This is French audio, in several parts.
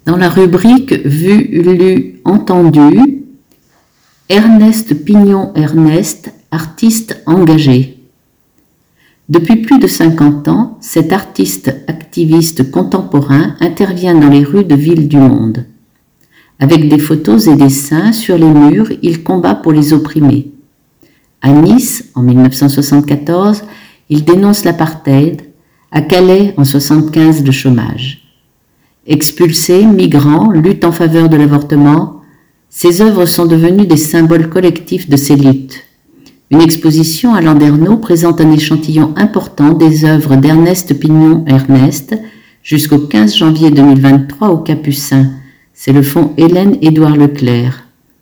Dans la rubrique Vu, lu, entendu, Ernest Pignon-Ernest, artiste engagé. Depuis plus de 50 ans, cet artiste activiste contemporain intervient dans les rues de villes du monde. Avec des photos et dessins sur les murs, il combat pour les opprimés. À Nice, en 1974, il dénonce l'apartheid. À Calais, en 1975, le chômage. Expulsé, migrant, lutte en faveur de l'avortement, ses œuvres sont devenues des symboles collectifs de ces luttes. Une exposition à Landerneau présente un échantillon important des œuvres d'Ernest Pignon-Ernest jusqu'au 15 janvier 2023 au Capucin. C'est le fonds Hélène-Édouard Leclerc.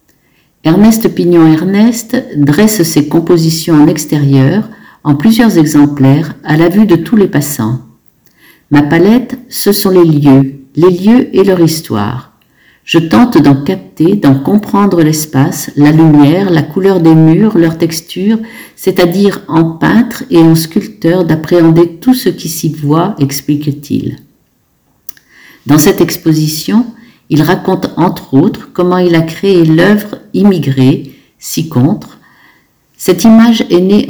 Ernest Pignon-Ernest dresse ses compositions en extérieur, en plusieurs exemplaires, à la vue de tous les passants. Ma palette, ce sont les lieux et leur histoire. Je tente d'en capter, d'en comprendre l'espace, la lumière, la couleur des murs, leur texture, c'est-à-dire en peintre et en sculpteur d'appréhender tout ce qui s'y voit, explique-t-il. Dans cette exposition, il raconte entre autres comment il a créé l'œuvre Immigrés, ci contre. Cette image est née en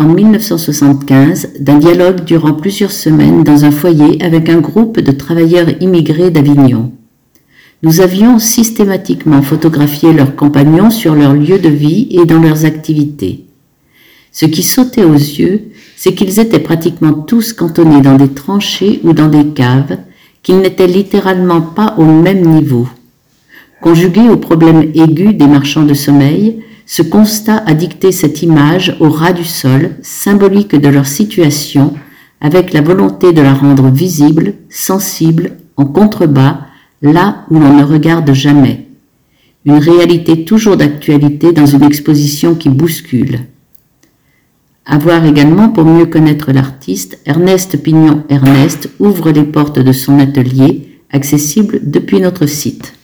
1975 d'un dialogue durant plusieurs semaines dans un foyer avec un groupe de travailleurs immigrés d'Avignon. Nous avions systématiquement photographié leurs compagnons sur leur lieu de vie et dans leurs activités. Ce qui sautait aux yeux, c'est qu'ils étaient pratiquement tous cantonnés dans des tranchées ou dans des caves, qu'ils n'étaient littéralement pas au même niveau. Conjugué au problème aigu des marchands de sommeil, ce constat a dicté cette image au ras du sol, symbolique de leur situation, avec la volonté de la rendre visible, sensible, en contrebas, là où l'on ne regarde jamais. Une réalité toujours d'actualité dans une exposition qui bouscule. À voir également pour mieux connaître l'artiste, Ernest Pignon-Ernest ouvre les portes de son atelier, accessible depuis notre site.